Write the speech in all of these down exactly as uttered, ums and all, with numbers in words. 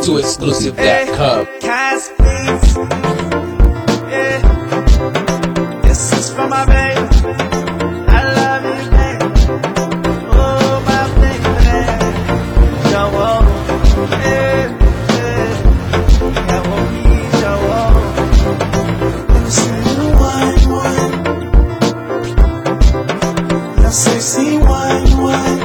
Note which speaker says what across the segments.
Speaker 1: to exclusive dot com.
Speaker 2: Cast beats. Yeah. This is for my baby. I love you, baby. Oh, my baby. Jọ̀wọ́. Yeah, yeah. Ìyàwó mi, jọ̀wọ́. Let me see you wine, wine. Your sexy wine, wine.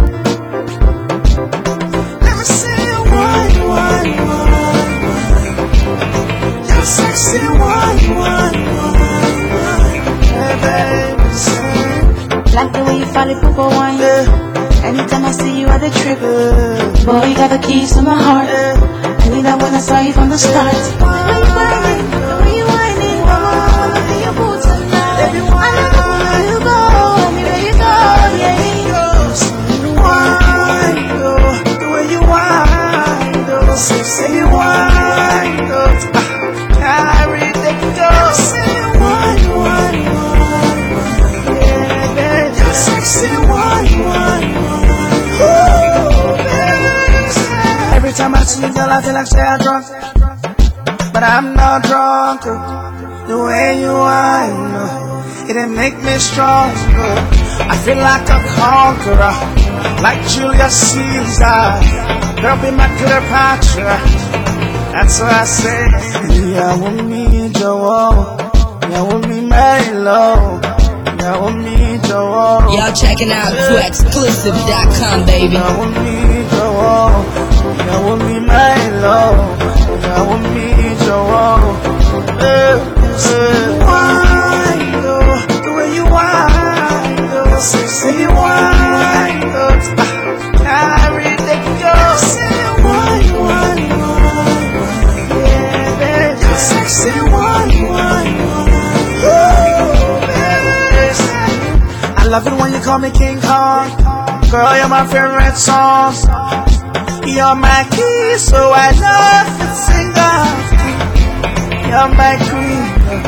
Speaker 2: Let me see you wine, wine, wine, wine. Your sexy wine, wine, wine, wine. Hey, baby, say.
Speaker 3: Like the way you follow Popo wine.
Speaker 2: Yeah,
Speaker 3: Anytime I see you at the trip,
Speaker 2: yeah,
Speaker 3: boy, you got the keys to my heart.
Speaker 2: yeah.
Speaker 3: I knew that when I saw you from the start. When you whining, when you whining, mama, I wanna feel your boots tonight.
Speaker 2: Baby,
Speaker 3: I never wanna you go, anywhere you go, yeah.
Speaker 2: You wine, girl, the way you wine, girl. Say you wine, girl. Ah, everything goes. Say you wine, wine, wine, wine. Yeah, baby. You're sexy wine, wine, wine. Ooh, baby. Every time I see you, girl, I feel like say I'm drunk, but I'm not drunk. Girl. The way you wine, uh, it didn't make me stronger. I feel like a conqueror, like Julius Caesar. Girl, be my Cleopatra. That's what I say. Ìyàwó mi jọ̀wọ́, ìyàwó mi mélòó, ìyàwó mi jọ̀wọ́.
Speaker 4: Y'all checking out to exclusive dot com, baby.
Speaker 2: Ìyàwó mi jọ̀wọ́, ìyàwó mi mélòó, ìyàwó mi jọ̀wọ́. Eh, eh. Wine, girl, the way you wine, girl. Say you wine, girl. Ah, everything goes. Say you wine, wine, wine, wine. Yeah, baby. You're sexy wine, wine, wine. Ooh, baby. I love it when you call me King Kong. Girl, you're my favorite song. You're my key, so I love to sing off. You're my queen,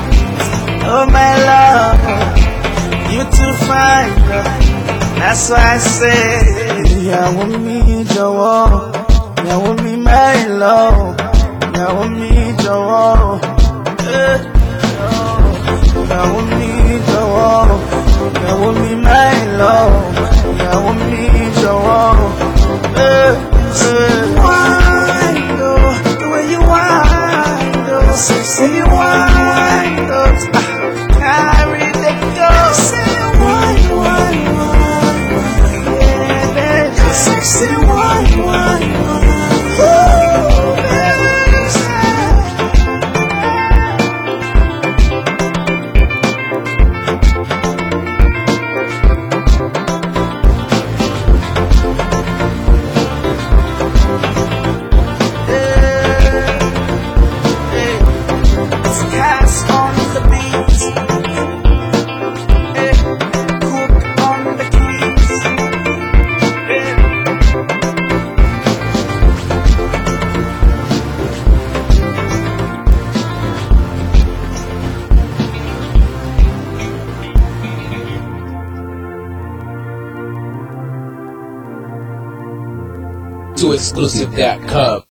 Speaker 2: oh my love. You too fine, girl. That's why I say, ìyàwó mi jọ̀wọ́, ìyàwó mi mélòó, ìyàwó mi jọ̀wọ́. Eh, ìyàwó mi jọ̀wọ́, ìyàwó mi mélòó, ìyàwó mi jọ̀wọ́. Eh, eh. Wine, girl, the way you wine, girl. Say you wine, girl. Ah, everything goes. Say you wine, wine, wine, wine. Yeah, baby. You're sexy wine, wine, wine. Ooh, baby. Cast on the beats, eh, cook on the keys, eh.
Speaker 1: To exclusive dot com.